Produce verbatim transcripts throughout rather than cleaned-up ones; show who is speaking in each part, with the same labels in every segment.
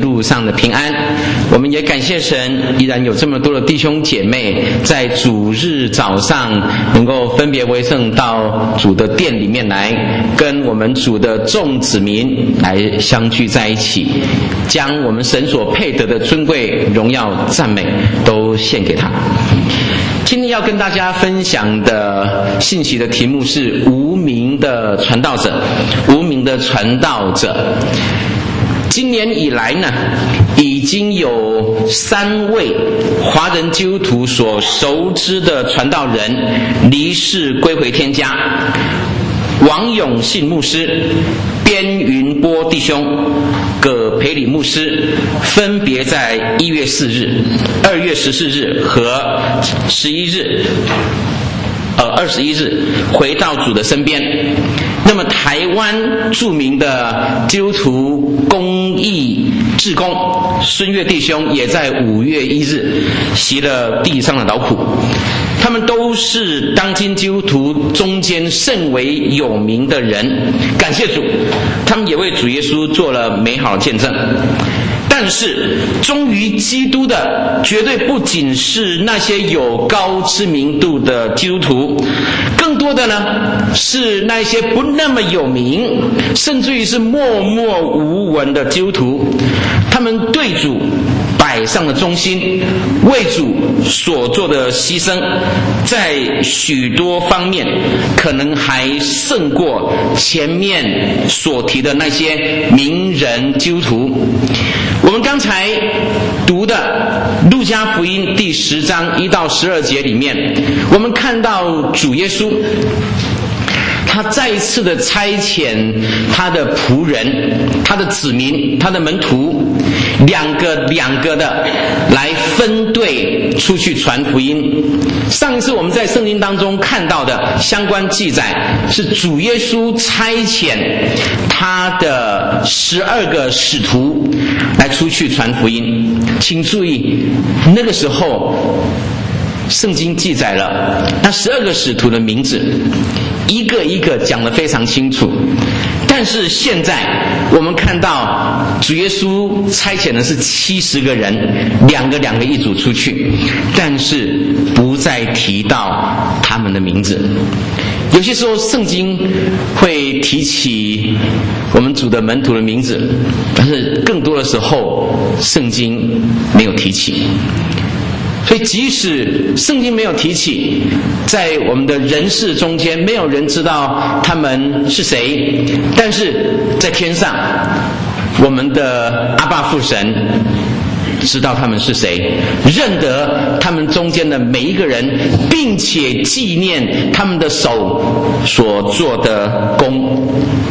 Speaker 1: 路上的平安。我们也感谢神，依然有这么多的弟兄姐妹在主日早上能够分别为圣到主的殿里面来，跟我们主的众子民来相聚在一起，将我们神所配得的尊贵、荣耀、赞美都献给他。今天要跟大家分享的信息的题目是无名的传道者。无名的传道者，今年以来呢，已经有三位华人基督徒所熟知的传道人离世归回天家。王永信牧师、边云波弟兄、葛培理牧师分别在一月四日、二月十四日和十一日呃，二十一日回到主的身边。那么台湾著名的基督徒公益志工孙岳弟兄也在五月一日息了地上的劳苦。他们都是当今基督徒中间甚为有名的人，感谢主，他们也为主耶稣做了美好的见证。但是忠于基督的绝对不仅是那些有高知名度的基督徒，更多的呢是那些不那么有名，甚至于是默默无闻的基督徒。他们对主摆上了忠心，为主所做的牺牲，在许多方面可能还胜过前面所提的那些名人基督徒。我们刚才读的路加福音第十章一到十二节里面，我们看到主耶稣他再一次的差遣他的仆人、他的子民、他的门徒，两个两个的来分队出去传福音。上一次我们在圣经当中看到的相关记载，是主耶稣差遣他的十二个使徒来出去传福音。请注意，那个时候圣经记载了那十二个使徒的名字，一个一个讲得非常清楚。但是现在我们看到主耶稣差遣的是七十个人，两个两个一组出去，但是不再提到他们的名字。有些时候圣经会提起我们主的门徒的名字，但是更多的时候圣经没有提起。所以即使圣经没有提起，在我们的人世中间没有人知道他们是谁，但是在天上我们的阿爸父神知道他们是谁，认得他们中间的每一个人，并且纪念他们的手所做的工。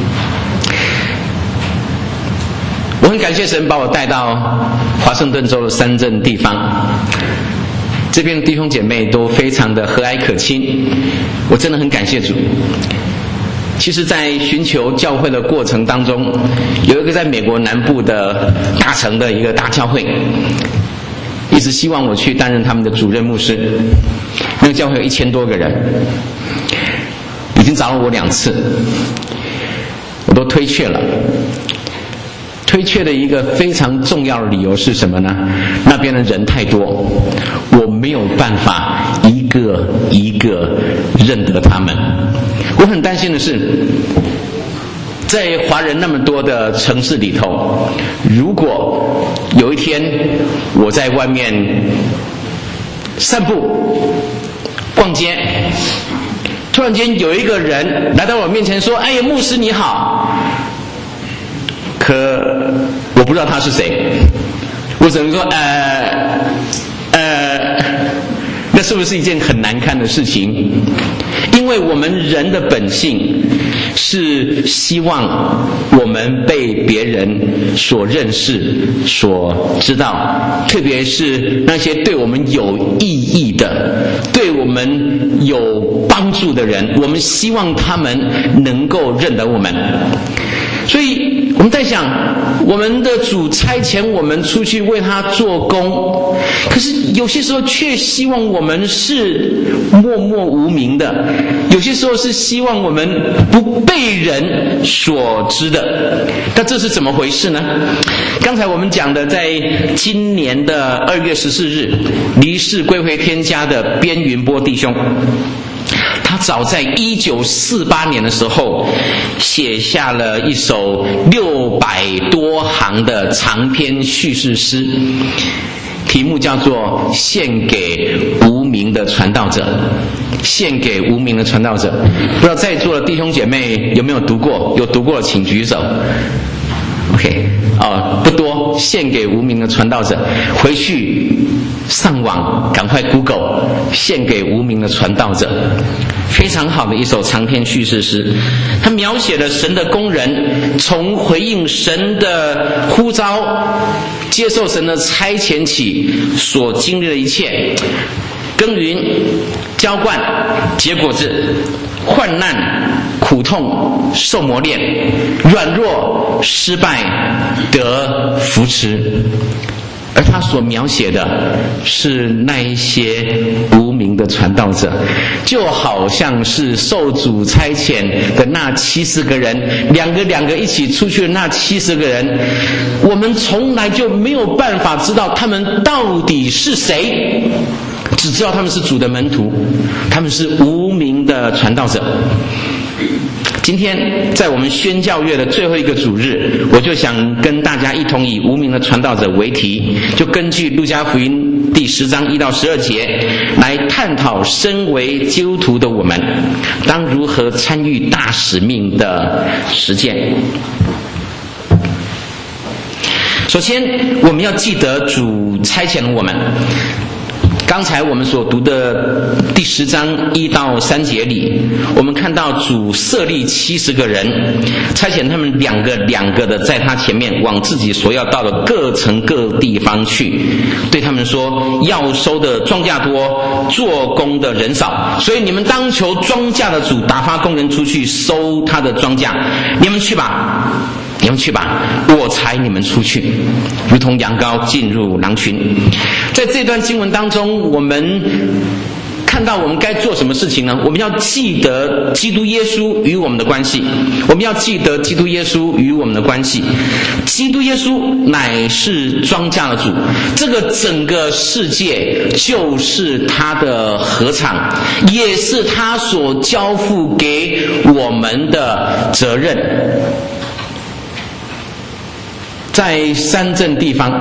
Speaker 1: 我很感谢神把我带到华盛顿州的三镇地方，这边的弟兄姐妹都非常的和蔼可亲，我真的很感谢主。其实在寻求教会的过程当中，有一个在美国南部的大城的一个大教会一直希望我去担任他们的主任牧师。那个教会有一千多个人，已经找了我两次，我都推却了。推却的一个非常重要的理由是什么呢？那边的人太多，我没有办法一个一个认得他们。我很担心的是，在华人那么多的城市里头，如果有一天我在外面散步逛街，突然间有一个人来到我面前说：“哎呀，牧师你好。”可我不知道他是谁，我只能说呃呃那是不是一件很难看的事情？因为我们人的本性是希望我们被别人所认识、所知道，特别是那些对我们有意义的、对我们有帮助的人，我们希望他们能够认得我们。所以我们在想，我们的主差遣我们出去为他做工，可是有些时候却希望我们是默默无名的，有些时候是希望我们不被人所知的。那这是怎么回事呢？刚才我们讲的，在今年的二月十四日离世归回天家的边云波弟兄，他早在一九四八年的时候写下了一首六百多行的长篇叙事诗，题目叫做《献给无名的传道者》。献给无名的传道者，不知道在座的弟兄姐妹有没有读过？有读过的请举手。OK， 哦，不多。献给无名的传道者，回去上网赶快 Google 献给无名的传道者，非常好的一首长篇叙事诗。它描写了神的工人从回应神的呼召、接受神的差遣起所经历的一切，耕耘、浇灌、结果子、患难、苦痛、受磨练、软弱、失败、得扶持。而他所描写的是那一些无名的传道者，就好像是受主差遣的那七十个人，两个两个一起出去的那七十个人，我们从来就没有办法知道他们到底是谁，只知道他们是主的门徒，他们是无名的传道者。今天在我们宣教月的最后一个主日，我就想跟大家一同以无名的传道者为题，就根据路加福音第十章一到十二节来探讨身为基督徒的我们当如何参与大使命的实践。首先，我们要记得主差遣了我们。刚才我们所读的第十章一到三节里，我们看到主设立七十个人，差遣他们两个两个的在他前面往自己所要到的各城各地方去，对他们说，要收的庄稼多，做工的人少，所以你们当求庄稼的主打发工人出去收他的庄稼，你们去吧，你们去吧，我差你们出去，如同羊羔进入狼群。在这段经文当中，我们看到我们该做什么事情呢？我们要记得基督耶稣与我们的关系，我们要记得基督耶稣与我们的关系。基督耶稣乃是庄稼的主，这个整个世界就是他的禾场，也是他所交付给我们的责任。在山镇地方，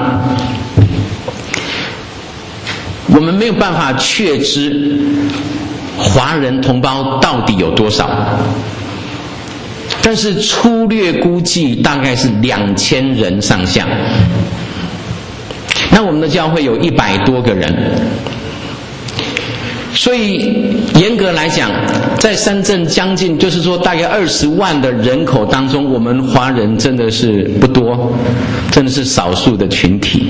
Speaker 1: 我们没有办法确知华人同胞到底有多少，但是粗略估计大概是两千人上下。那我们的教会有一百多个人，所以严格来讲，在山镇将近就是说大概二十万的人口当中，我们华人真的是不多，真的是少数的群体。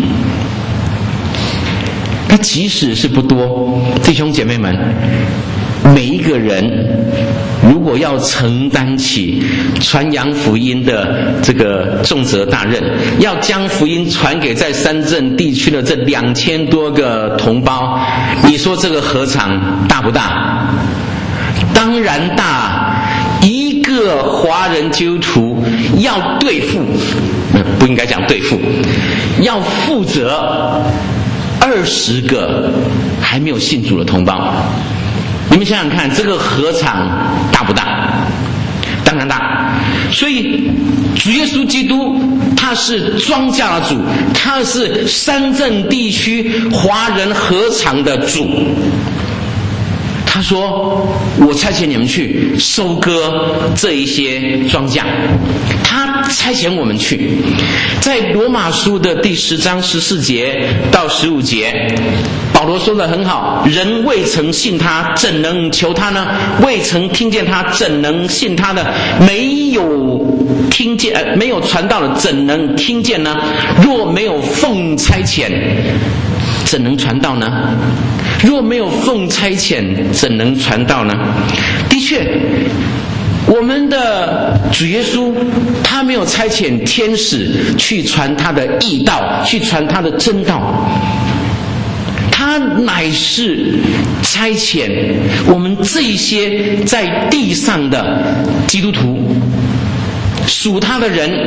Speaker 1: 那即使是不多，弟兄姐妹们，每一个人如果要承担起传扬福音的这个重责大任，要将福音传给在山镇地区的这两千多个同胞，你说这个禾场大不大？当然大。一个华人基督徒要对付，不应该讲对付，要负责二十个还没有信主的同胞。你们想想看，这个禾场大不大？当然大。所以主耶稣基督他是庄稼的主，他是山镇地区华人禾场的主。他说，我差遣你们去收割这一些庄稼，他差遣我们去。在罗马书的第十章十四节到十五节，保罗说得很好，人未曾信他，怎能求他呢？未曾听见他，怎能信他呢？没有听见、呃、没有传道的，怎能听见呢？若没有奉差遣，怎能传道呢？若没有奉差遣，怎能传道呢？的确， 我们的主耶稣他没有差遣天使去传他的义道，去传他的真道，他乃是差遣我们这些在地上的基督徒，属他的人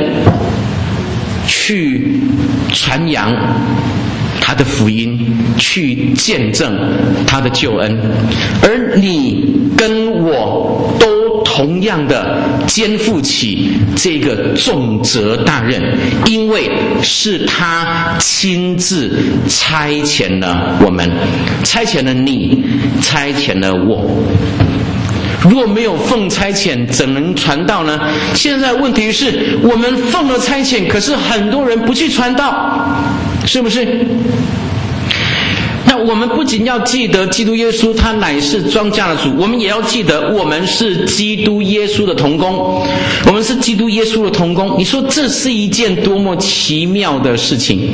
Speaker 1: 去传扬他的福音，去见证他的救恩。而你跟我都同样的肩负起这个重责大任，因为是他亲自差遣了我们，差遣了你，差遣了我。若没有奉差遣，怎能传道呢？现在问题是我们奉了差遣，可是很多人不去传道，是不是？那我们不仅要记得基督耶稣他乃是庄稼的主，我们也要记得我们是基督耶稣的同工，我们是基督耶稣的同工。你说这是一件多么奇妙的事情！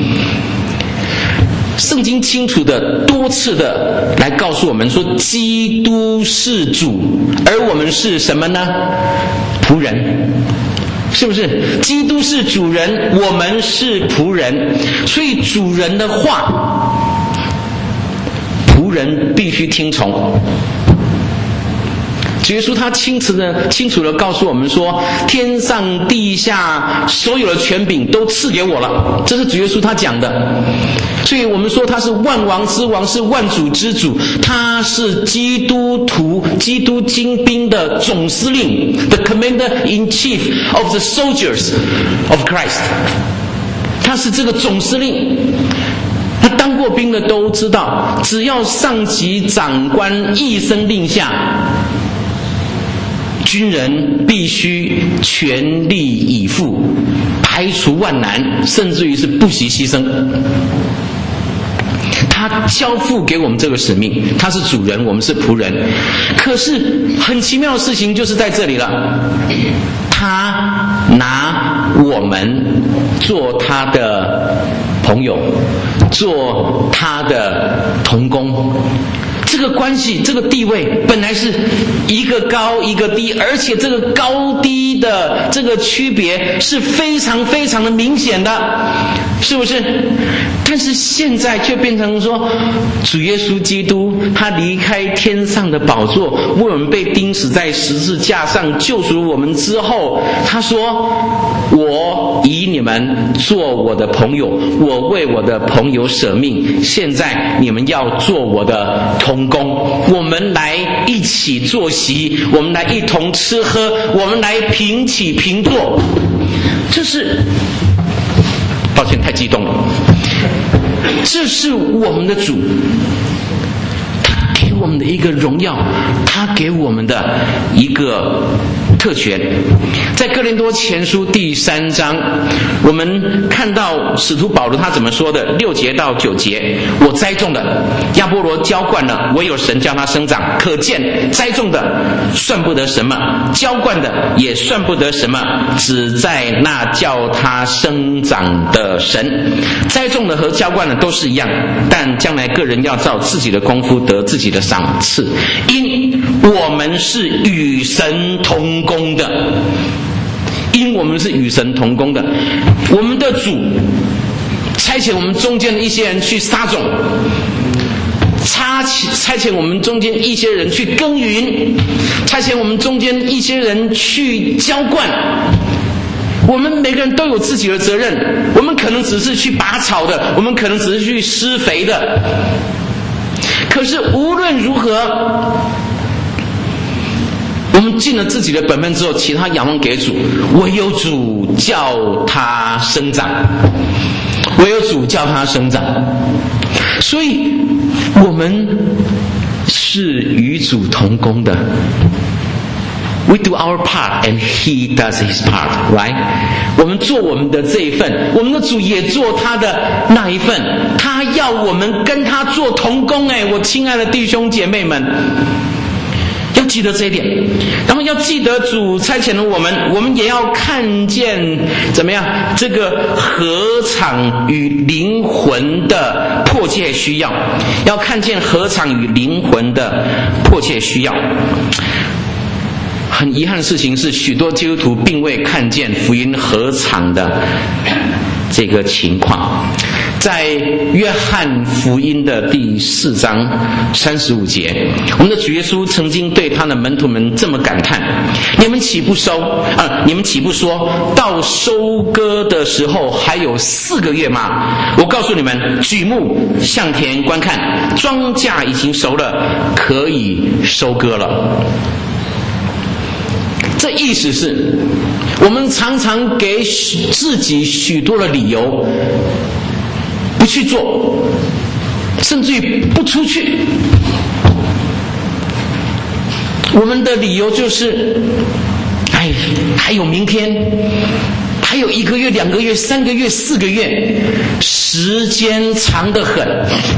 Speaker 1: 圣经清楚的多次的来告诉我们说，基督是主，而我们是什么呢？仆人，是不是？基督是主人，我们是仆人，所以主人的话，仆人必须听从。主耶稣他清楚的清楚的告诉我们说，天上地下所有的权柄都赐给我了，这是主耶稣他讲的。所以我们说他是万王之王，是万主之主，他是基督徒基督精兵的总司令， the commander in chief of the soldiers of Christ， 他是这个总司令。他当过兵的都知道，只要上级长官一声令下，军人必须全力以赴，排除万难，甚至于是不惜牺牲。他交付给我们这个使命，他是主人，我们是仆人。可是很奇妙的事情就是在这里了，他拿我们做他的朋友，做他的同工。这个关系，这个地位本来是一个高一个低，而且这个高低的这个区别是非常非常的明显的，是不是？但是现在却变成说，主耶稣基督他离开天上的宝座，为我们被钉死在十字架上救赎我们之后，他说，我以你们做我的朋友，我为我的朋友舍命，现在你们要做我的同工，我们来一起坐席，我们来一同吃喝，我们来平起平坐。这是，抱歉太激动了，这是我们的主，他给我们的一个荣耀，他给我们的一个特权。在哥林多前书第三章，我们看到使徒保罗他怎么说的，六节到九节，我栽种的，亚波罗浇灌了，唯有神叫他生长。可见栽种的算不得什么，浇灌的也算不得什么，只在那叫他生长的神。栽种的和浇灌的都是一样，但将来个人要照自己的功夫得自己的赏赐，因我们是与神同工的，因我们是与神同工的。我们的主差遣我们中间的一些人去撒种，差差遣我们中间一些人去耕耘，差遣我们中间一些人去浇灌。我们每个人都有自己的责任，我们可能只是去拔草的，我们可能只是去施肥的，可是无论如何，我们尽了自己的本分之后，其他仰望给主，唯有主叫他生长，唯有主叫他生长。所以我们是与主同工的。We do our part and He does His part, right? 我们做我们的这一份，我们的主也做他的那一份，他要我们跟他做同工。哎，我亲爱的弟兄姐妹们，要记得这一点，然后要记得主差遣了我们，我们也要看见怎么样这个禾场与灵魂的迫切需要，要看见禾场与灵魂的迫切需要。 很遗憾的事情是，许多基督徒并未看见福音合场的这个情况。在约翰福音的第四章三十五节，我们的主耶稣曾经对他的门徒们这么感叹：你们岂不收啊？你们岂不说到收割的时候还有四个月吗？我告诉你们，举目向田观看，庄稼已经熟了，可以收割了。这意思是，我们常常给自己许多的理由不去做，甚至于不出去。我们的理由就是，哎，还有明天，还有一个月、两个月、三个月、四个月，时间长得很。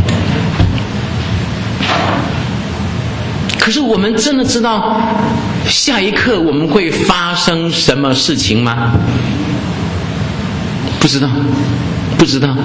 Speaker 1: 可是我们真的知道下一刻我们会发生什么事情吗？不知道，不知道。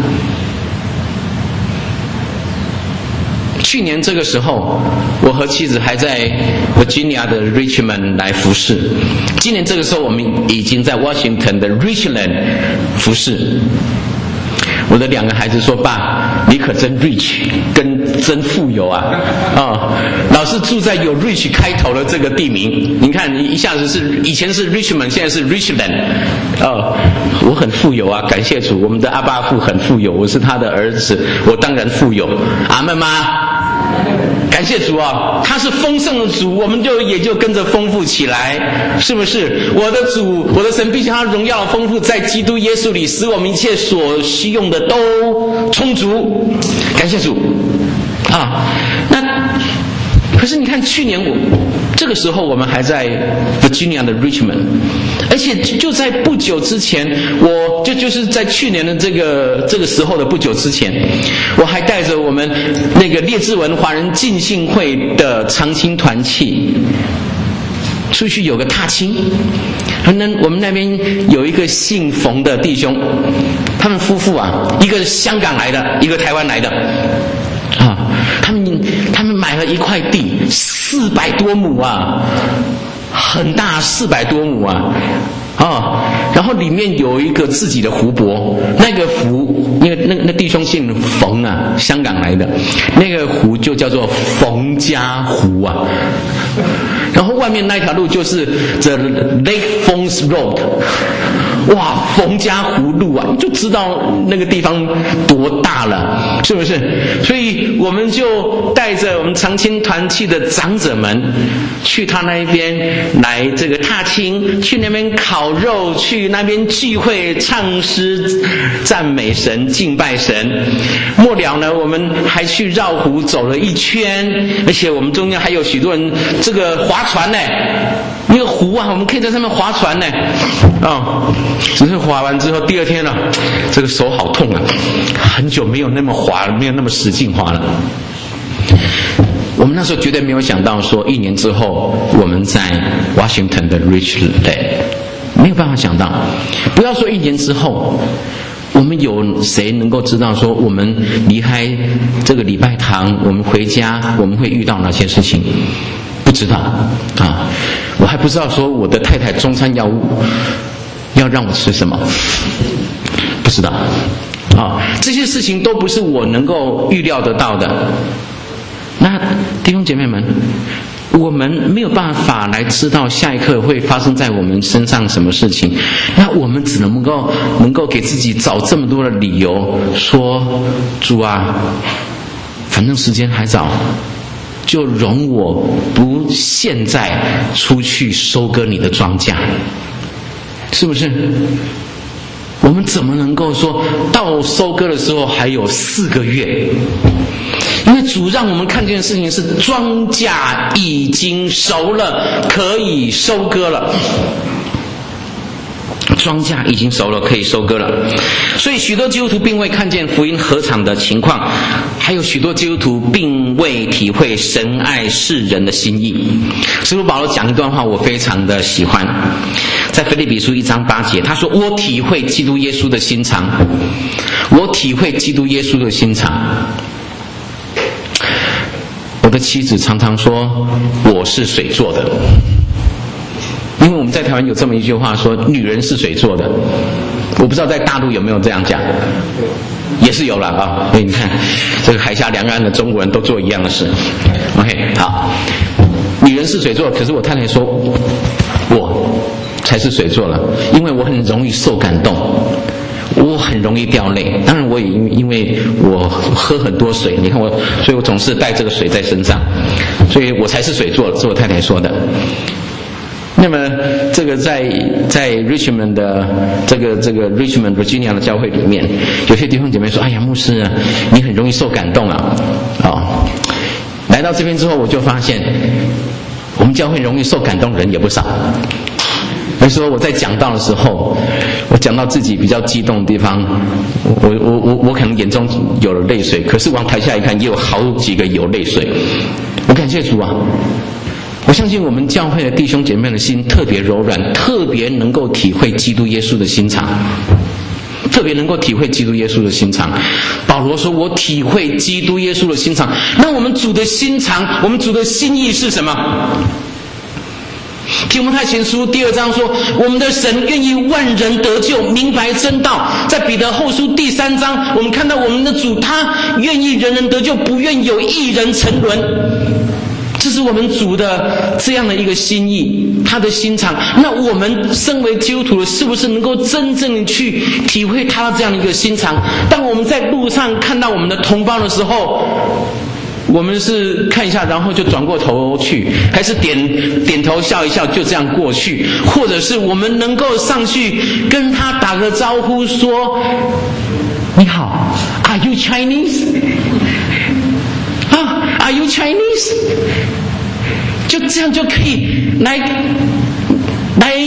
Speaker 1: 去年这个时候，我和妻子还在 Virginia 的 Richmond 来服侍。今年这个时候，我们已经在 Washington 的 Richland 服侍。我的两个孩子说：“爸，你可真 rich， 跟真富有啊！哦，老是住在有 rich 开头的这个地名。你看，你一下子是以前是 Richmond， 现在是 Richland。哦，我很富有啊，感谢主，我们的阿爸父很富有，我是他的儿子，我当然富有。阿们吗？感谢主啊，他是丰盛的主，我们就也就跟着丰富起来，是不是？我的主，我的神必将他荣耀的丰富在基督耶稣里，使我们一切所需用的都充足。感谢主啊！那可是你看，去年我这个时候我们还在 Virginia 的 Richmond， 而且就在不久之前，我就就是在去年的这个这个时候的不久之前，我还带着我们那个列治文华人浸信会的长青团契出去有个踏青。那我们那边有一个姓冯的弟兄，他们夫妇啊，一个香港来的，一个台湾来的啊，他们他们买了一块地，四百多亩啊，很大，四百多亩啊，啊，然后里面有一个自己的湖泊，那个湖，因为那那弟兄姓冯啊，香港来的，那个湖就叫做冯家湖啊。然后外面那条路就是 The Lake Feng's Road， 哇，冯家湖路啊，你就知道那个地方多大了，是不是？所以我们就带着我们长青团契的长者们去他那边来这个踏青，去那边烤肉，去那边聚会、唱诗、赞美神、敬拜神。末了呢，我们还去绕湖走了一圈，而且我们中间还有许多人这个划船呢，那个湖啊，我们可以在上面划船呢，啊、哦，只是划完之后，第二天呢、啊，这个手好痛啊，很久没有那么划，没有那么使劲划了。我们那时候绝对没有想到说，一年之后我们在 Washington 的 Richland， 没有办法想到。不要说一年之后，我们有谁能够知道说，我们离开这个礼拜堂，我们回家，我们会遇到哪些事情？不知道啊，我还不知道说我的太太中餐要要让我吃什么，不知道啊，这些事情都不是我能够预料得到的。那弟兄姐妹们，我们没有办法来知道下一刻会发生在我们身上什么事情，那我们只能够能够给自己找这么多的理由，说主啊，反正时间还早，就容我不现在出去收割你的庄稼，是不是？我们怎么能够说到收割的时候还有四个月？因为主让我们看见的事情是庄稼已经熟了，可以收割了。庄稼已经熟了，可以收割了。所以许多基督徒并未看见福音合场的情况，还有许多基督徒并未体会神爱世人的心意。使徒保罗讲一段话，我非常的喜欢，在腓立比书一章八节，他说：“我体会基督耶稣的心肠，我体会基督耶稣的心肠。”我的妻子常常说我是水做的， 因为我们在台湾有这么一句话说，女人是水做的。我不知道在大陆有没有这样讲，也是有了啊。所以你看，这个海峡两岸的中国人都做一样的事。OK， 好，女人是水做的，可是我太太说，我才是水做了，因为我很容易受感动。我很容易掉泪，当然我也因因为我喝很多水，你看我，所以我总是带这个水在身上，所以我才是水做的，是我太太说的。那么这个在在 Richmond 的这个这个 Richmond Virginia 的教会里面，有些弟兄姐妹说：“哎呀，牧师啊，你很容易受感动啊！”哦，来到这边之后，我就发现我们教会容易受感动的人也不少。所以说我在讲道的时候，我讲到自己比较激动的地方，我我我我可能眼中有了泪水，可是往台下一看，也有好几个有泪水。我感谢主啊！我相信我们教会的弟兄姐妹的心特别柔软，特别能够体会基督耶稣的心肠，特别能够体会基督耶稣的心肠。保罗说：“我体会基督耶稣的心肠。”那我们主的心肠，我们主的心意是什么？提摩太前书第二章说，我们的神愿意万人得救，明白真道。在彼得后书第三章，我们看到我们的主，他愿意人人得救，不愿有一人沉沦。这是我们主的这样的一个心意，他的心肠。那我们身为基督徒的，是不是能够真正的去体会他这样的一个心肠？当我们在路上看到我们的同胞的时候，我们是看一下，然后就转过头去，还是点点头笑一笑，就这样过去？或者是我们能够上去跟他打个招呼，说：“你好 ，Are you Chinese？ 啊 ，Are you Chinese？” 就这样就可以来来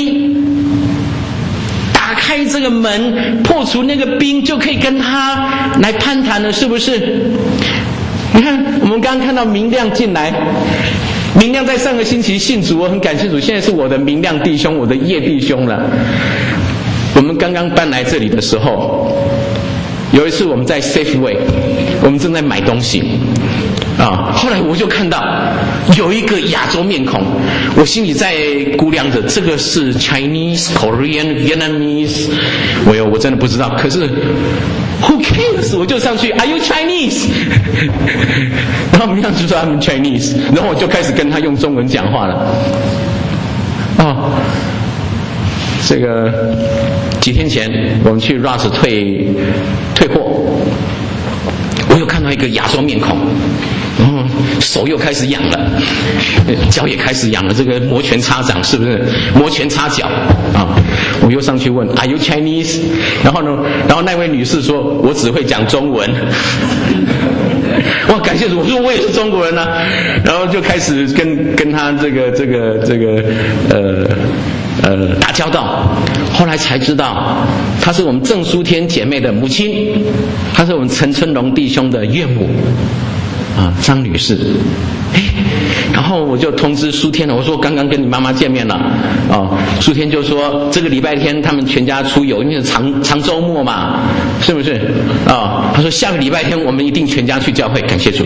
Speaker 1: 打开这个门，破除那个冰，就可以跟他来攀谈了，是不是？你看，我们刚刚看到明亮进来，明亮在上个星期信主，我很感谢主，现在是我的明亮弟兄，我的叶弟兄了。我们刚刚搬来这里的时候，有一次我们在 Safeway， 我们正在买东西啊，后来我就看到有一个亚洲面孔，我心里在估量着，这个是 Chinese、Korean、Vietnamese， 我有我真的不知道，可是。Who cares？ 我就上去 ，Are you Chinese？ 然后明亮就说他们 Chinese， 然后我就开始跟他用中文讲话了。哦，这个几天前我们去 Ross 退退货，我又看到一个亚洲面孔，然后手又开始痒了，脚也开始痒了，这个摩拳擦掌是不是？摩拳擦脚啊！我又上去问 Are you Chinese？ 然后呢，然后那位女士说：“我只会讲中文。”哇，感谢主！我说我也是中国人啊，然后就开始跟跟他这个这个这个呃呃打交道。后来才知道，她是我们郑淑天姐妹的母亲，她是我们陈春龙弟兄的岳母啊，张女士。哎，然后我就通知苏天了，我说刚刚跟你妈妈见面了，哦，苏天就说这个礼拜天他们全家出游，因为是长长周末嘛，是不是？啊、哦，他说下个礼拜天我们一定全家去教会，感谢主。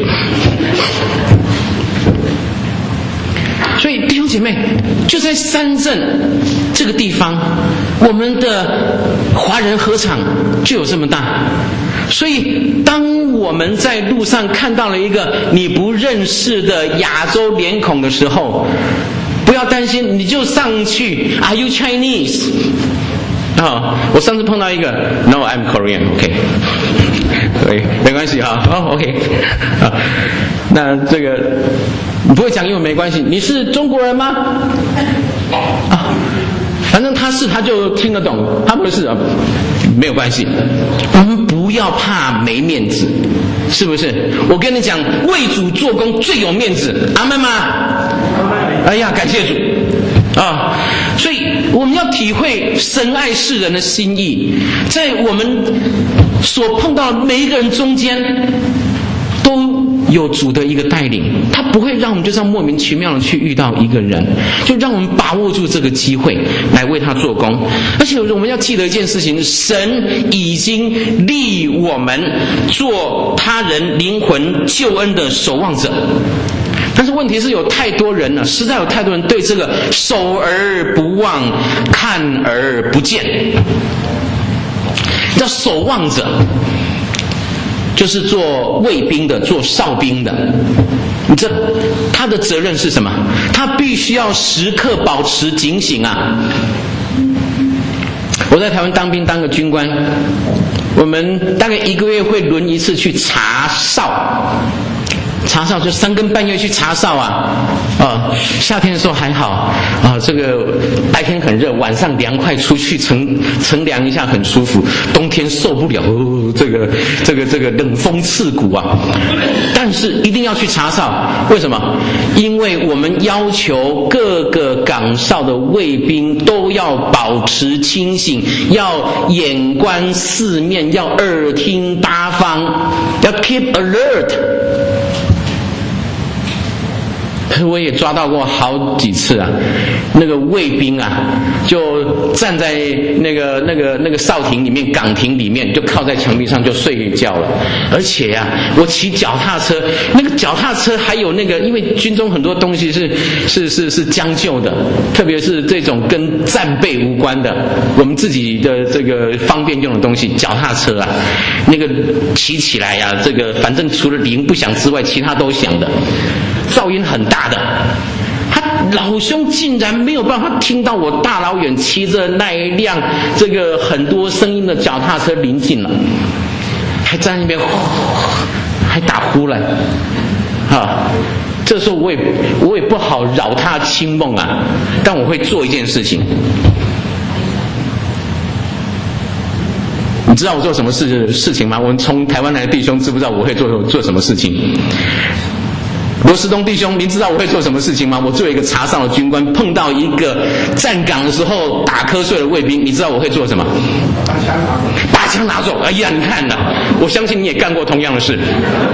Speaker 1: 所以弟兄姐妹，就在三镇这个地方，我们的华人合场就有这么大。所以当我们在路上看到了一个你不认识的亚洲脸孔的时候，不要担心，你就上去 Are you Chinese？ 啊、哦，我上次碰到一个 No I'm Korean OK 对，没关系哈，哦 OK 啊，那这个你不会讲英文没关系，你是中国人吗？啊，反正他是他就听得懂，他不是啊，没有关系。我们不要怕没面子，是不是？我跟你讲，为主做工最有面子，阿们吗？哎呀，感谢主啊！所以我们要体会神爱世人的心意，在我们所碰到的每一个人中间，都有主的一个带领，他不会让我们就这样莫名其妙的去遇到一个人，就让我们把握住这个机会来为他做工。而且我们要记得一件事情，神已经立我们做他人灵魂救恩的守望者。 但是问题是有太多人了，实在有太多人对这个守而不忘，看而不见。叫守望者，就是做卫兵的，做哨兵的。这他的责任是什么？他必须要时刻保持警醒啊！我在台湾当兵，当个军官，我们大概一个月会轮一次去查哨。查哨就三更半夜去查哨啊，啊，夏天的时候还好啊，这个白天很热，晚上凉快，出去乘乘凉一下很舒服。冬天受不了，哦、这个这个这个冷风刺骨啊！但是一定要去查哨，为什么？因为我们要求各个岗哨的卫兵都要保持清醒，要眼观四面，要耳听八方，要 keep alert。我也抓到过好几次啊，那个卫兵啊，就站在那个那个那个哨亭里面、岗亭里面，就靠在墙壁上就睡觉了。而且呀、啊，我骑脚踏车，那个脚踏车还有那个，因为军中很多东西是是是是将就的，特别是这种跟战备无关的，我们自己的这个方便用的东西，脚踏车啊，那个骑起来呀、啊，这个反正除了铃不响之外，其他都响的。噪音很大的，他老兄竟然没有办法听到我大老远骑着那一辆这个很多声音的脚踏车临近了，还在那边还打呼来，啊，这时候我也我也不好扰他清梦啊，但我会做一件事情。你知道我做什么事事情吗？我们从台湾来的弟兄知不知道我会做做什么事情？罗斯东弟兄，您知道我会做什么事情吗？我作为一个查哨的军官，碰到一个站岗的时候打瞌睡的卫兵，你知道我会做什么？把枪拿走。把枪拿走！哎呀，你看呐，我相信你也干过同样的事。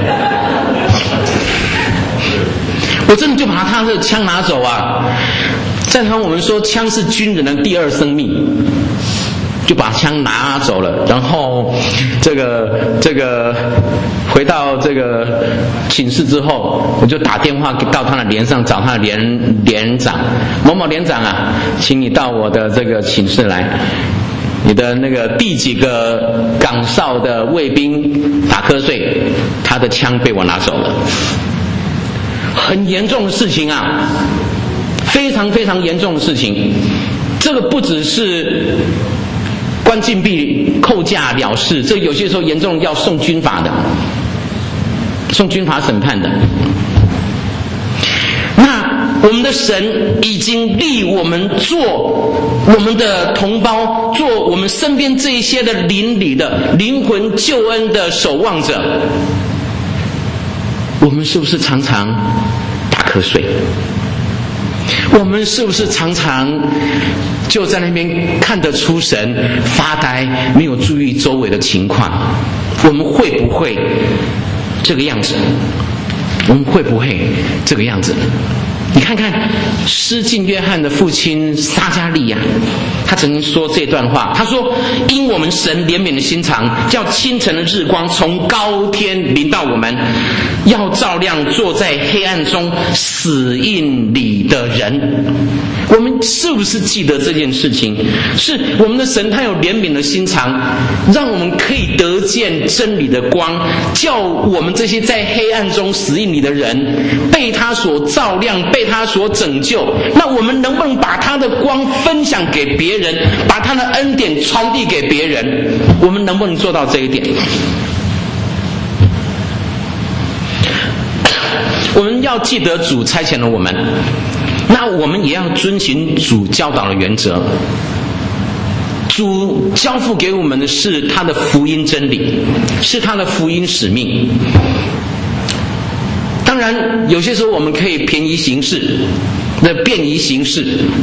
Speaker 1: 我真的就把他的枪拿走啊！在台湾我们说枪是军人的第二生命。就把枪拿走了，然后这个这个回到这个寝室之后，我就打电话到他的连上找他的连连长，某某连长啊，请你到我的这个寝室来，你的那个第几个岗哨的卫兵打瞌睡，他的枪被我拿走了，很严重的事情啊，非常非常严重的事情，这个不只是关禁闭、扣假了事，这有些时候严重要送军法的，送军法审判的。那我们的神已经立我们做我们的同胞，做我们身边这一些的邻里的灵魂救恩的守望者。我们是不是常常打瞌睡？我们是不是常常就在那边看得出神发呆，没有注意周围的情况？我们会不会这个样子？我们会不会这个样子？你看看施浸约翰的父亲撒加利亚，他曾经说这段话，他说：因我们神怜悯的心肠，叫清晨的日光从高天临到我们，要照亮坐在黑暗中死荫里的人。我们是不是记得这件事情？是我们的神他有怜悯的心肠，让我们可以得见真理的光，叫我们这些在黑暗中死荫里的人被他所照亮，被他所拯救。那我们能不能把他的光分享给别人，把他的恩典传递给别人？我们能不能做到这一点？我们要记得主差遣了我们，那我们也要遵循主教导的原则。主交付给我们的是他的福音真理，是他的福音使命。当然有些时候我们可以便宜行事，那便宜行事，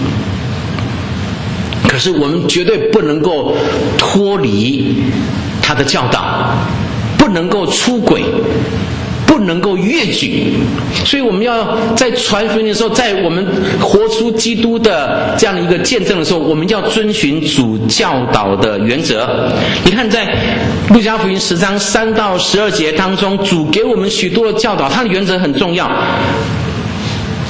Speaker 1: 可是我们绝对不能够脱离他的教导，不能够出轨，不能够越矩。所以我们要在传福音的时候，在我们活出基督的这样的一个见证的时候，我们要遵循主教导的原则。你看在路加福音十章三到十二节当中，主给我们许多的教导，他的原则很重要。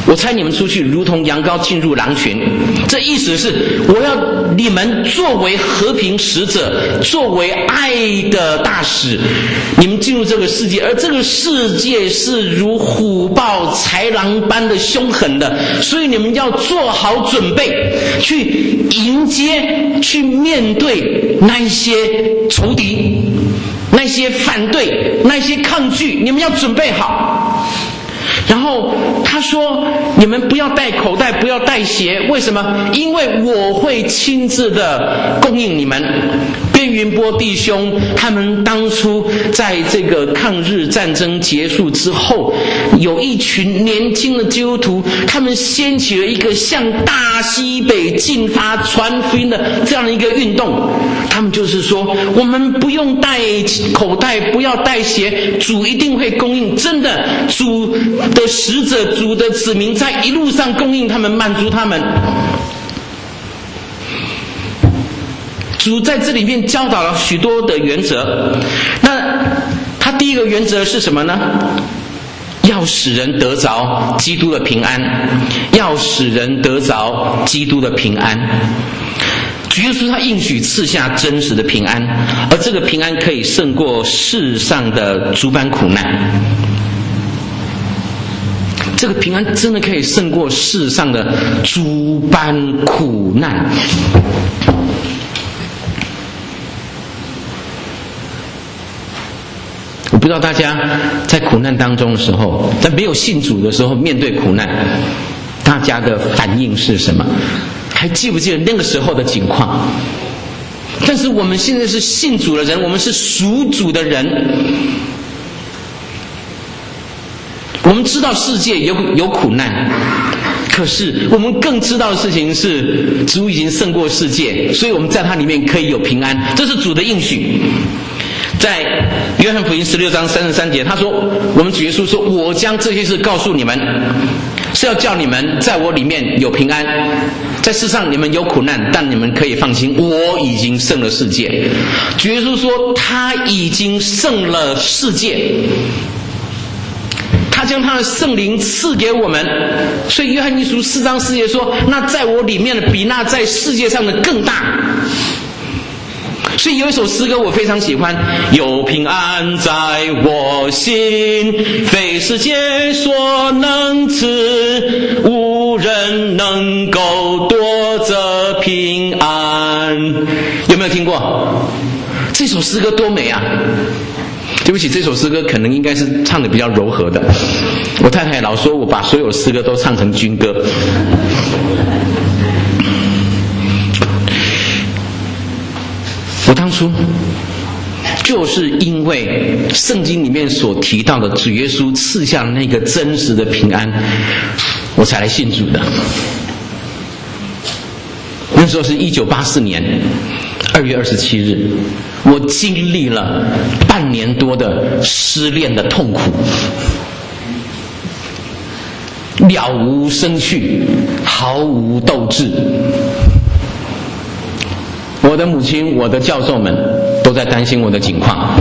Speaker 1: 我差你们出去，如同羊羔进入狼群。这意思是，我要你们作为和平使者，作为爱的大使，你们进入这个世界，而这个世界是如虎豹豺狼般的凶狠的，所以你们要做好准备，去迎接、去面对那些仇敌、那些反对、那些抗拒，你们要准备好。然后他说，你们不要带口袋，不要带鞋，为什么？因为我会亲自的供应你们。边云波弟兄他们当初在这个抗日战争结束之后，有一群年轻的基督徒，他们掀起了一个向大西北进发传福音的这样的一个运动。他们就是说，我们不用带口袋，不要带鞋，主一定会供应。真的，主的使者、主的子民在一路上供应他们，满足他们。主在这里面教导了许多的原则。那他第一个原则是什么呢？要使人得着基督的平安，要使人得着基督的平安。主耶稣他应许赐下真实的平安，而这个平安可以胜过世上的诸般苦难。这个平安真的可以胜过世上的诸般苦难。我不知道大家在苦难当中的时候，在没有信主的时候，面对苦难，大家的反应是什么？还记不记得那个时候的情况？但是我们现在是信主的人，我们是属主的人，我们知道世界有有苦难，可是我们更知道的事情是，主已经胜过世界，所以我们在它里面可以有平安，这是主的应许。在约翰福音十六章三十三节，他说，我们主耶稣说，我将这些事告诉你们，是要叫你们在我里面有平安。在世上你们有苦难，但你们可以放心，我已经胜了世界。主耶稣说，他已经胜了世界，他将他的圣灵赐给我们。所以约翰一书四章四节说，那在我里面的比那在世界上的更大。所以有一首诗歌我非常喜欢，有平安在我心，非世界所能赐，无人能够夺这平安。有没有听过这首诗歌？多美啊！对不起，这首诗歌可能应该是唱的比较柔和的。我太太老说我把所有诗歌都唱成军歌。我当初就是因为圣经里面所提到的主耶稣赐下那个真实的平安，我才来信主的。那时候是一九八四年二月二十七日，我经历了半年多的失恋的痛苦，了无生趣，毫无斗志。我的母亲、我的教授们都在担心我的境况。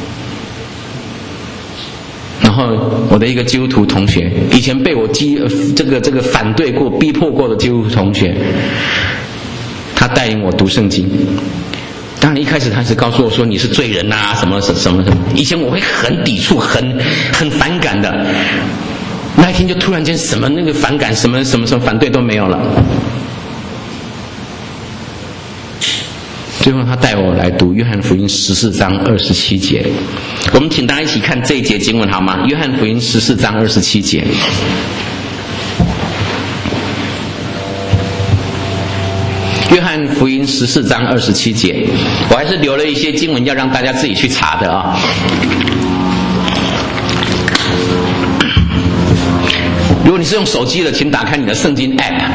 Speaker 1: 然后我的一个基督徒同学，以前被我激这个这个反对过、逼迫过的基督徒同学，他带领我读圣经。当然一开始他是告诉我说你是罪人啊，什么什么什么。以前我会很抵触、很很反感的。那一天就突然间什么那个反感、什么什么什么反对都没有了。最后他带我来读约翰福音十四章二十七节，我们请大家一起看这一节经文好吗？约翰福音十四章二十七节。约翰福音十四章二十七节，我还是留了一些经文要让大家自己去查的啊。如果你是用手机的，请打开你的圣经 app。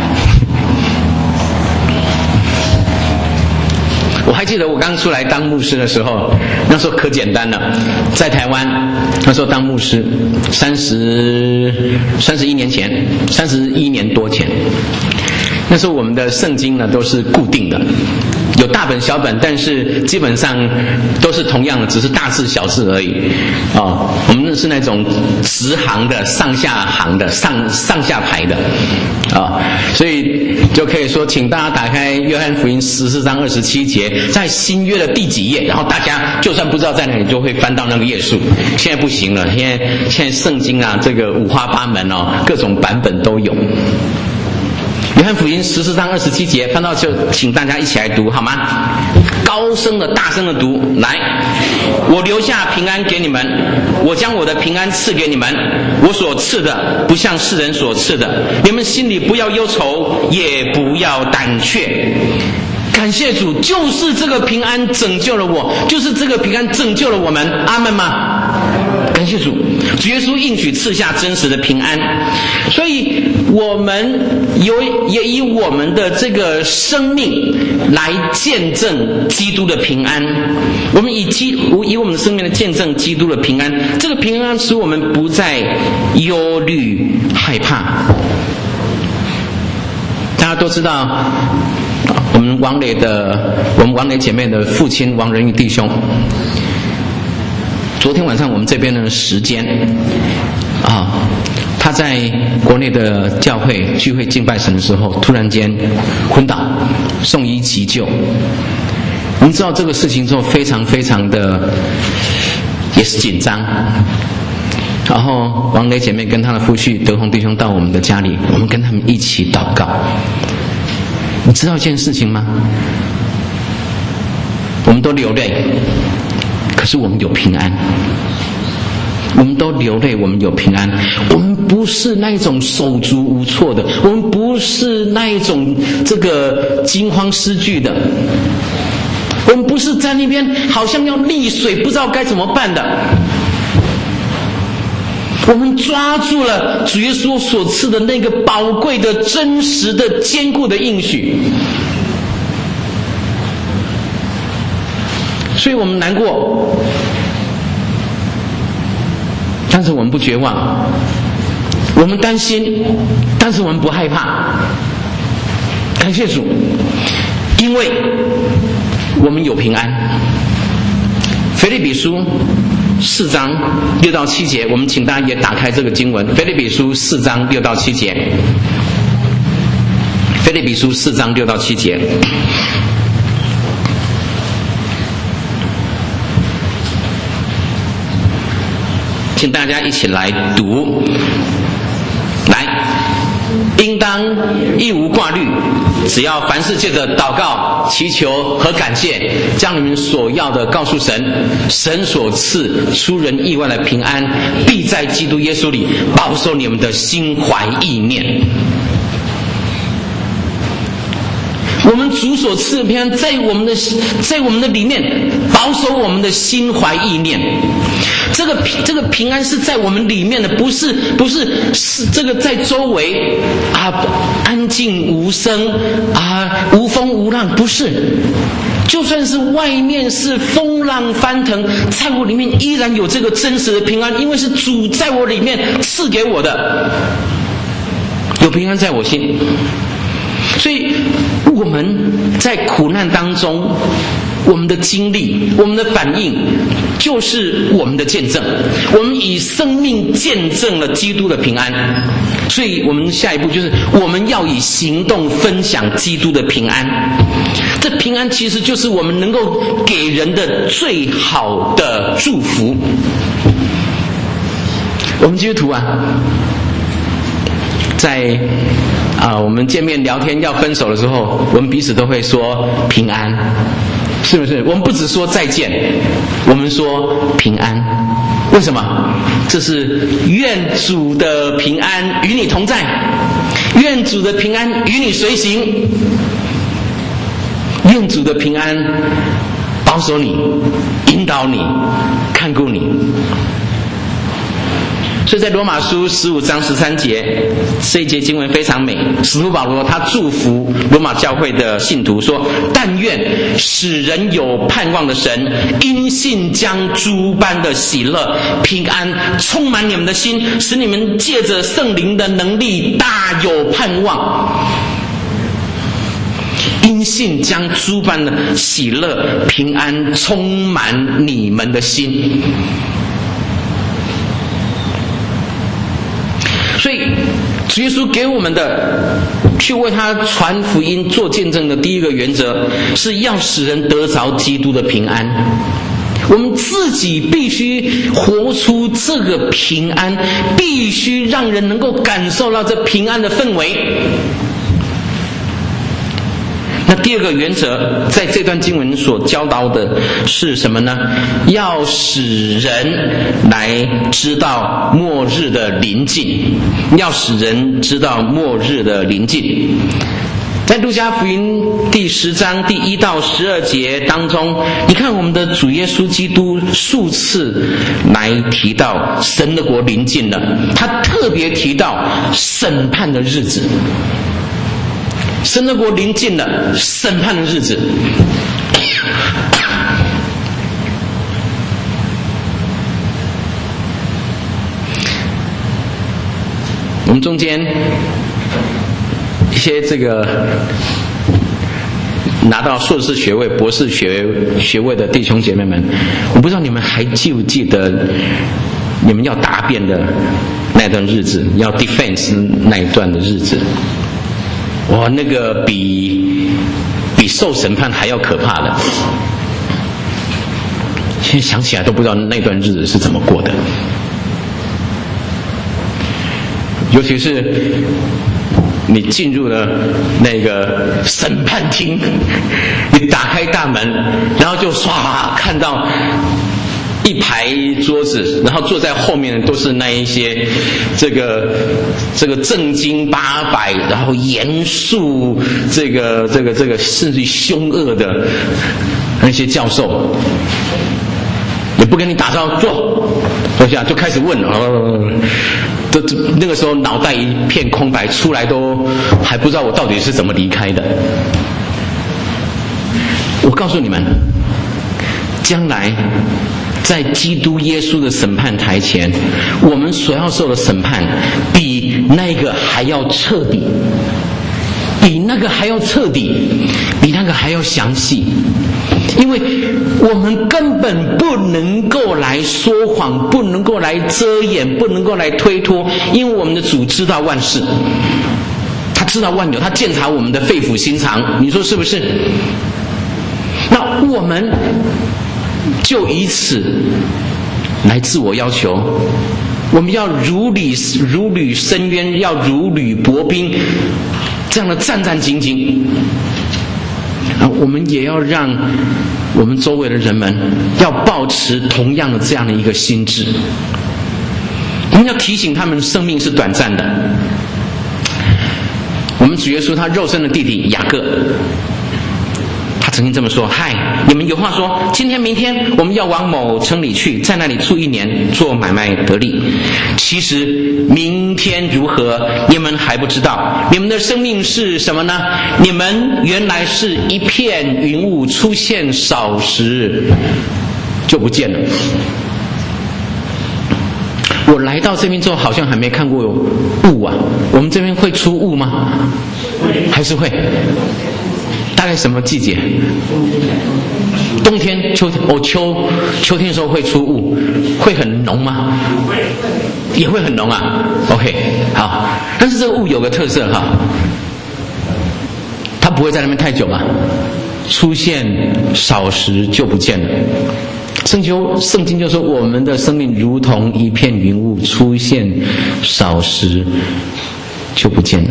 Speaker 1: 我还记得我刚出来当牧师的时候，那时候可简单了，在台湾那时候当牧师，三十三十一年前，三十一年多前，那时候我们的圣经呢都是固定的， 有大本小本，但是基本上都是同样的，只是大字小字而已。哦，我们是那种直行的、上下行的、上上下排的，啊、哦，所以就可以说，请大家打开约翰福音十四章二十七节，在新约的第几页，然后大家就算不知道在哪里，就会翻到那个页数。现在不行了，现在现在圣经啊，这个五花八门哦，各种版本都有。约翰福音十四章二十七节，翻到就请大家一起来读好吗？高声的、大声的读，来！我留下平安给你们，我将我的平安赐给你们，我所赐的不像世人所赐的，你们心里不要忧愁，也不要胆怯。感谢主，就是这个平安拯救了我，就是这个平安拯救了我们，阿们吗？感谢主，主耶稣应许赐下真实的平安，所以我们有也以我们的这个生命来见证基督的平安。我们以基以我们的生命来见证基督的平安，这个平安使我们不再忧虑害怕。大家都知道，我们王磊的我们王磊姐妹的父亲王仁义弟兄。昨天晚上我们这边的时间啊，他在国内的教会聚会敬拜神的时候，突然间昏倒，送医急救。我们知道这个事情之后，非常非常的也是紧张。然后王磊姐妹跟她的夫婿德宏弟兄到我们的家里，我们跟他们一起祷告。你知道一件事情吗？我们都流泪。可是我们有平安，我们都流泪，我们有平安。我们不是那一种手足无措的，我们不是那一种这个惊慌失惧的，我们不是在那边好像要溺水不知道该怎么办的。我们抓住了主耶稣所赐的那个宝贵的、真实的、坚固的应许。所以我们难过，但是我们不绝望；我们担心，但是我们不害怕。感谢主，因为我们有平安。腓立比书四章六到七节，我们请大家也打开这个经文。腓立比书四章六到七节，腓立比书四章六到七节。请大家一起来读，来，应当一无挂虑，只要凡事借着祷告、祈求和感谢，将你们所要的告诉神，神所赐出人意外的平安，必在基督耶稣里保守你们的心怀意念。我们主所赐的平安在我们的在我们的里面保守我们的心怀意念。这个这个平安是在我们里面的，不是不是是这个在周围啊安静无声啊无风无浪，不是。就算是外面是风浪翻腾，在我里面依然有这个真实的平安，因为是主在我里面赐给我的，有平安在我心。所以我们在苦难当中，我们的经历，我们的反应，就是我们的见证。我们以生命见证了基督的平安，所以我们下一步就是我们要以行动分享基督的平安。这平安其实就是我们能够给人的最好的祝福。我们基督徒啊，在啊，我们见面聊天要分手的时候，我们彼此都会说平安，是不是？我们不只说再见，我们说平安。为什么？这是愿主的平安与你同在，愿主的平安与你随行，愿主的平安保守你、引导你、看顾你。所以在罗马书十五章十三节，这一节经文非常美。使徒保罗他祝福罗马教会的信徒说：但愿使人有盼望的神，因信将诸般的喜乐、平安充满你们的心，使你们借着圣灵的能力大有盼望。 因信将诸般的喜乐、平安充满你们的心。所以主耶稣给我们的去为他传福音做见证的第一个原则，是要使人得着基督的平安。我们自己必须活出这个平安，必须让人能够感受到这平安的氛围。那第二个原则，在这段经文所教导的是什么呢？要使人来知道末日的临近，要使人知道末日的临近。在路加福音第十章第一到十二节当中，你看我们的主耶稣基督数次来提到神的国临近了，他特别提到审判的日子。神的国临近了，审判的日子。我们中间一些这个拿到硕士学位、博士学位学位的弟兄姐妹们，我不知道你们还记不记得你们要答辩的那段日子，要 defense 那一段的日子。哇，那个比比受审判还要可怕的。现在想起来都不知道那段日子是怎么过的。尤其是你进入了那个审判厅，你打开大门，然后就唰看到一排桌子，然后坐在后面都是那一些这个这个正经八百，然后严肃这个这个这个甚至于凶恶的那些教授，也不跟你打招呼，坐坐下就开始问了。哦，都那个时候脑袋一片空白，出来都还不知道我到底是怎么离开的。我告诉你们，将来在基督耶稣的审判台前，我们所要受的审判比那个还要彻底，比那个还要彻底，比那个还要详细。因为我们根本不能够来说谎，不能够来遮掩，不能够来推脱，因为我们的主知道万事，他知道万有，他鉴察我们的肺腑心肠，你说是不是？那我们就以此来自我要求，我们要如履如履深渊，要如履薄冰，这样的战战兢兢。啊，我们也要让我们周围的人们要抱持同样的这样的一个心智。我们要提醒他们，生命是短暂的。我们主耶稣他肉身的弟弟雅各，他曾经这么说：嗨，你们有话说，今天明天我们要往某城里去，在那里住一年，做买卖得利。其实明天如何，你们还不知道。你们的生命是什么呢？你们原来是一片云雾，出现少时就不见了。我来到这边之后，好像还没看过雾啊。我们这边会出雾吗？还是会？大概什么季节？冬天、秋天。哦，秋秋天的时候会出雾，会很浓吗？也会很浓啊。OK， 好。但是这个雾有个特色哈，它不会在那边太久嘛，出现少时就不见了。圣经圣经就说，我们的生命如同一片云雾，出现少时就不见了。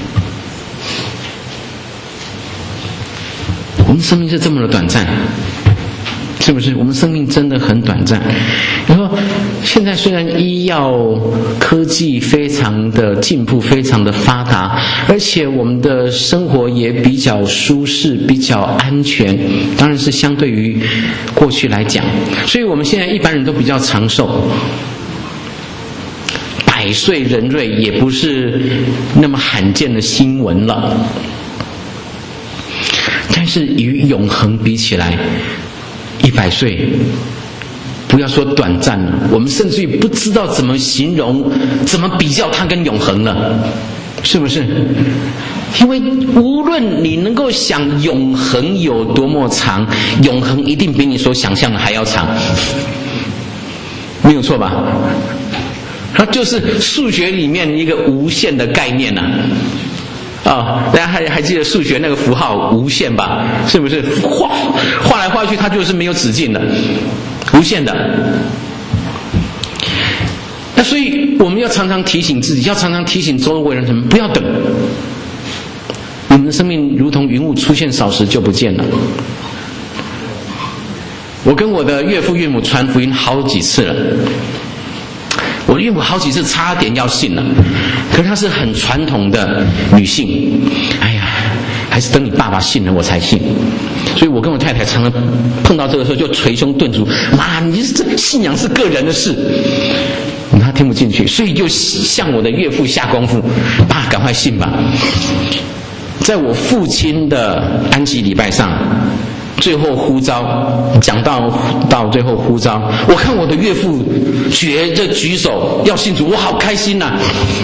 Speaker 1: 我们生命是这么的短暂，是不是？我们生命真的很短暂。你说，现在虽然医药科技非常的进步，非常的发达，而且我们的生活也比较舒适，比较安全，当然是相对于过去来讲，所以我们现在一般人都比较长寿，百岁人瑞也不是那么罕见的新闻了。但是与永恒比起来，一百岁不要说短暂了，我们甚至于不知道怎么形容，怎么比较它跟永恒了，是不是？ 因为无论你能够想永恒有多么长，永恒一定比你所想象的还要长，没有错吧？它就是数学里面一个无限的概念呐、啊。啊，大家还还记得数学那个符号无限吧？是不是画画来画去，它就是没有止境的，无限的。那所以我们要常常提醒自己，要常常提醒周围人什么？不要等。我们的生命如同云雾，出现少时就不见了。我跟我的岳父岳母传福音好几次了。我的岳母好几次差点要信了，可是她是很传统的女性，哎呀，还是等你爸爸信了我才信。所以我跟我太太常常碰到这个时候就捶胸顿足，妈，你这信仰是个人的事，她听不进去，所以就向我的岳父下功夫，爸，赶快信吧。在我父亲的安息礼拜上，最后呼召，讲到到最后呼召，我看我的岳父举着举手要信主，我好开心呐、啊。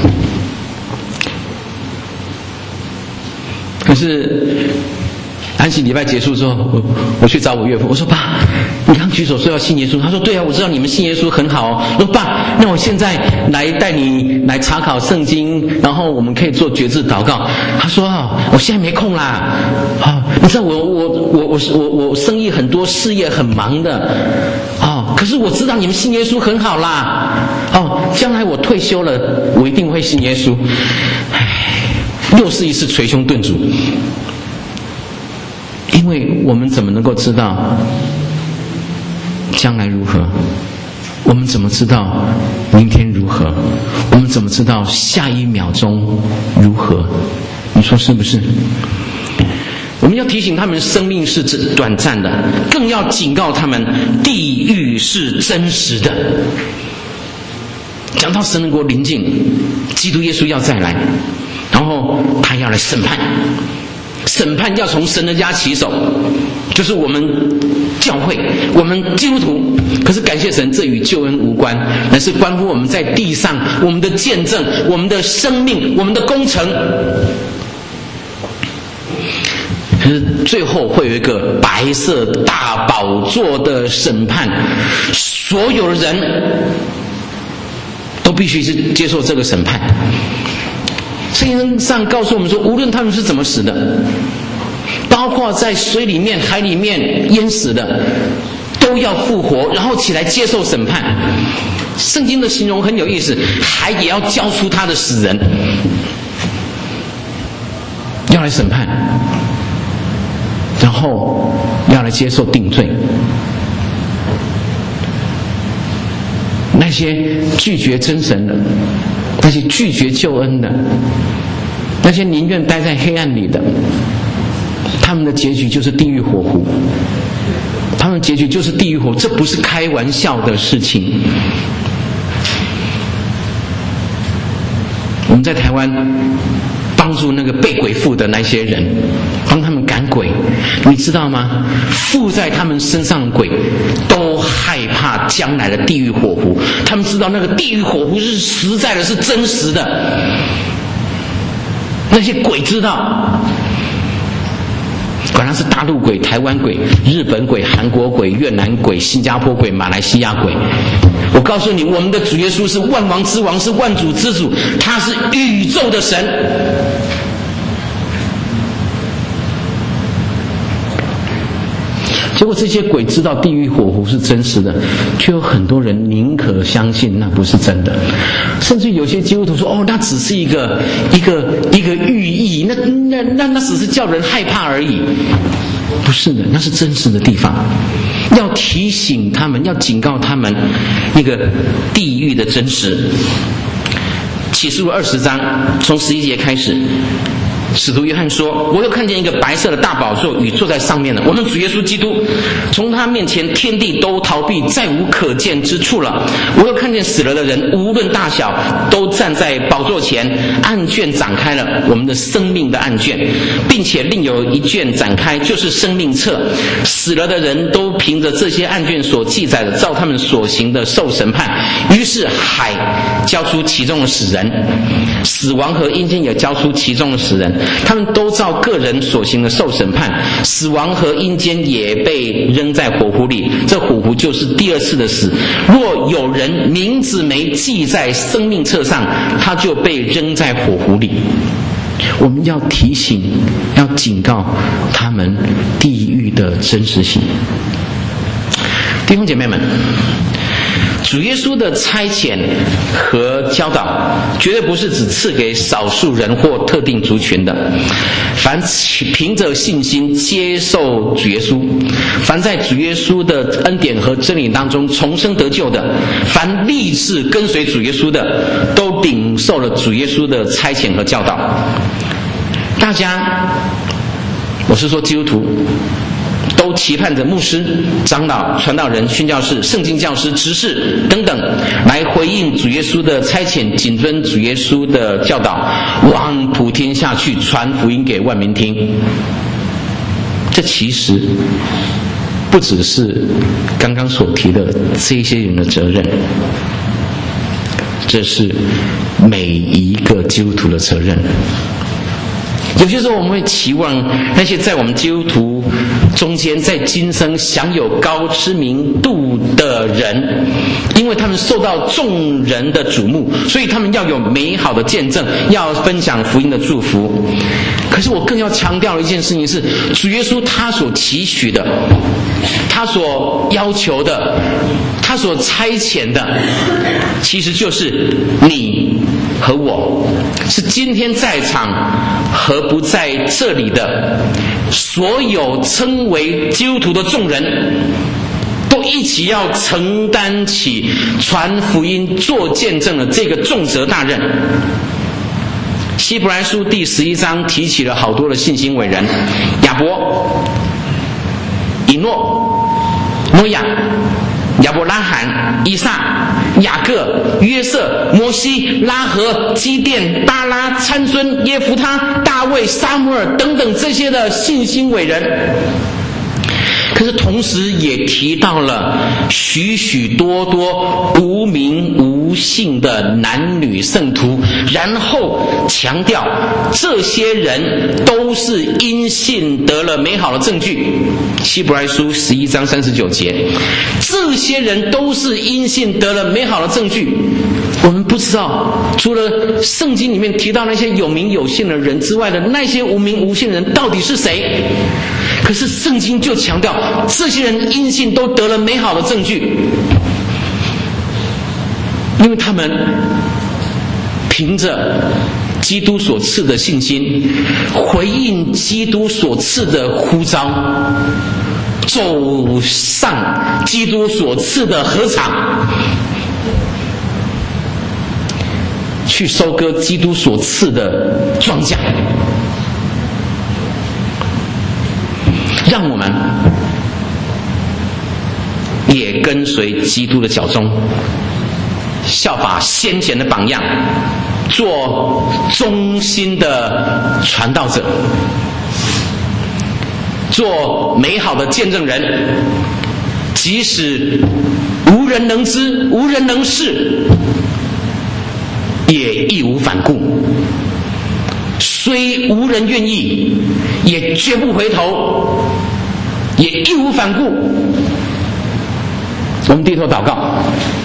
Speaker 1: 可是安息礼拜结束之后，我我去找我岳父，我说爸，你刚举手说要信耶稣，他说对啊，我知道你们信耶稣很好哦。我说爸，那我现在来带你来查考圣经，然后我们可以做决志祷告。他说啊，我现在没空啦，啊，你知道我我我我我我生意很多，事业很忙的，哦，可是我知道你们信耶稣很好啦，哦，将来我退休了，我一定会信耶稣。唉，又是一次捶胸顿足。因为我们怎么能够知道将来如何？我们怎么知道明天如何？我们怎么知道下一秒钟如何？你说是不是？我们要提醒他们生命是短暂的，更要警告他们地狱是真实的。讲到神的国临近，基督耶稣要再来，然后他要来审判。审判要从神的家起手，就是我们教会，我们基督徒。可是感谢神，这与救恩无关，乃是关乎我们在地上我们的见证、我们的生命、我们的工程。可是最后会有一个白色大宝座的审判，所有人都必须是接受这个审判。圣经上告诉我们说，无论他们是怎么死的，包括在水里面、海里面淹死的，都要复活，然后起来接受审判。圣经的形容很有意思，海也要交出他的死人，要来审判，然后要来接受定罪。那些拒绝真神的，那些拒绝救恩的，那些宁愿待在黑暗里的，他们的结局就是地狱火湖，他们的结局就是地狱火，这不是开玩笑的事情。我们在台湾帮助那个被鬼附的那些人，帮他们赶鬼，你知道吗？附在他们身上的鬼都害怕将来的地狱火湖，他们知道那个地狱火湖是实在的，是真实的。那些鬼知道，管他是大陆鬼、台湾鬼、日本鬼、韩国鬼、越南鬼、新加坡鬼、马来西亚鬼。我告诉你，我们的主耶稣是万王之王，是万主之主，他是宇宙的神。结果这些鬼知道地狱火湖是真实的，却有很多人宁可相信那不是真的，甚至有些基督徒说：“哦，那只是一个一个一个寓意，那那那那只是叫人害怕而已。”不是的，那是真实的地方。要提醒他们，要警告他们，一个地狱的真实。启示录二十章从十一节开始。使徒约翰说：“我又看见一个白色的大宝座与坐在上面的我们主耶稣基督，从他面前天地都逃避，再无可见之处了。我又看见死了的人，无论大小，都站在宝座前，案卷展开了，我们的生命的案卷，并且另有一卷展开，就是生命册。死了的人都凭着这些案卷所记载的，照他们所行的受审判。于是海交出其中的死人，死亡和阴间也交出其中的死人。 他们都照个人所行的受审判，死亡和阴间也被扔在火湖里。这火湖就是第二次的死。若有人名字没记在生命册上，他就被扔在火湖里。我们要提醒，要警告他们地狱的真实性。弟兄姐妹们，主耶稣的差遣和教导绝对不是只赐给少数人或特定族群的。凡凭着信心接受主耶稣，凡在主耶稣的恩典和真理当中重生得救的，凡立志跟随主耶稣的，都领受了主耶稣的差遣和教导。大家，我是说基督徒，都期盼着牧师、长老、传道人、宣教士、圣经教师、执事等等来回应主耶稣的差遣，谨遵主耶稣的教导，往普天下去传福音给万民听。这其实不只是刚刚所提的这些人的责任，这是每一个基督徒的责任。有些时候我们会期望那些在我们基督徒中间在今生享有高知名度的人，因为他们受到众人的瞩目，所以他们要有美好的见证，要分享福音的祝福。可是我更要强调的一件事情是，主耶稣他所期许的，他所要求的，他所差遣的，其实就是你和我，是今天在场和不在这里的所有称为基督徒的众人，都一起要承担起传福音做见证的这个重责大任。希伯来书第十一章提起了好多的信心伟人，亚伯、以诺、挪亚、亚伯拉罕、以撒、雅各、约瑟、摩西、拉合、基甸、巴拉、参孙、耶弗他、大卫、撒母耳等等这些的信心伟人。可是同时也提到了许许多多无名无姓的男女圣徒，然后强调这些人都是因信得了美好的证据。希伯来书十一章三十九节，这些人都是因信得了美好的证据。我们不知道除了圣经里面提到那些有名有姓的人之外的那些无名无姓的人到底是谁，可是圣经就强调这些人因信都得了美好的证据，因为他们凭着基督所赐的信心，回应基督所赐的呼召，走上基督所赐的禾场，去收割基督所赐的庄稼。让我们也跟随基督的脚踪，效法先前的榜样，做忠心的传道者，做美好的见证人，即使无人能知，无人能识，也义无反顾，虽无人愿意，也绝不回头，也义无反顾。我们低头祷告。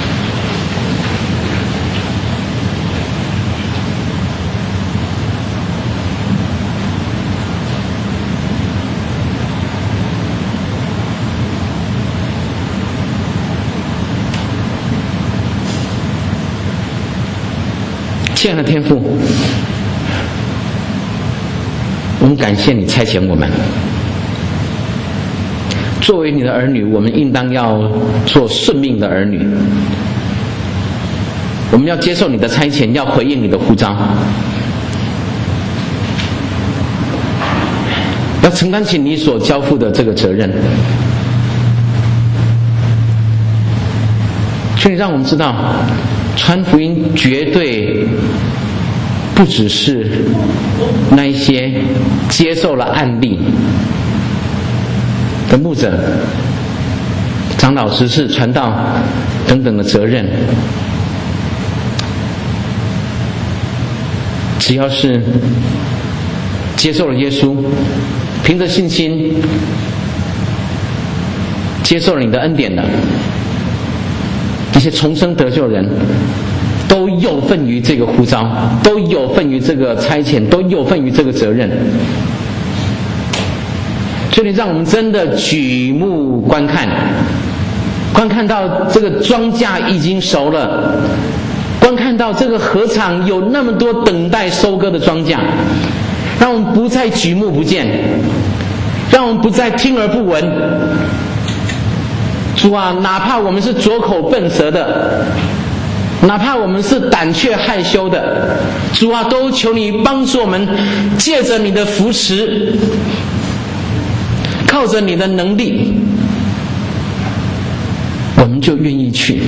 Speaker 1: 亲爱的天父，我们感谢你差遣我们，作为你的儿女，我们应当要做顺命的儿女。我们要接受你的差遣，要回应你的呼召，要承担起你所交付的这个责任。所以让我们知道，传福音绝对不只是那一些接受了案例的牧者、长老、执事、传道等等的责任。只要是接受了耶稣，凭着信心接受了你的恩典的一些重生得救的人，都有份于这个呼召，都有份于这个差遣，都有份于这个责任。所以让我们真的举目观看，观看到这个庄稼已经熟了，观看到这个禾场有那么多等待收割的庄稼，让我们不再举目不见，让我们不再听而不闻。主啊，哪怕我们是拙口笨舌的，哪怕我们是胆怯害羞的，主啊，都求你帮助我们，借着你的扶持，靠着你的能力，我们就愿意去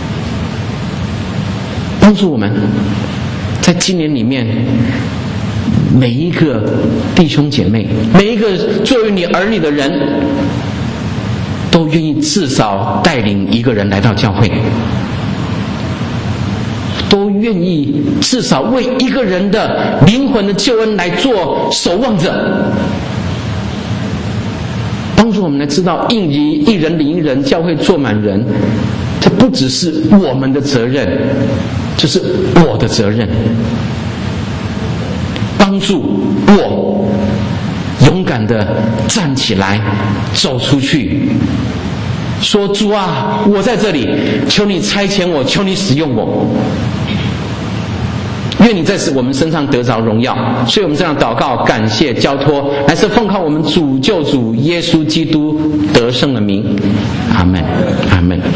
Speaker 1: 帮助我们，在今年里面，每一个弟兄姐妹，每一个作为你儿女的人，都愿意至少带领一个人来到教会，都愿意至少为一个人的灵魂的救恩来做守望者，帮助我们来知道应一一人领一人，教会坐满人，这不只是我们的责任，这是我的责任。帮助我勇敢地站起来，走出去，说主啊，我在这里，求你差遣我，求你使用我，愿你在我们身上得着荣耀。所以我们这样祷告，感谢交托，乃是奉靠我们主救主耶稣基督得胜的名。阿们，阿们。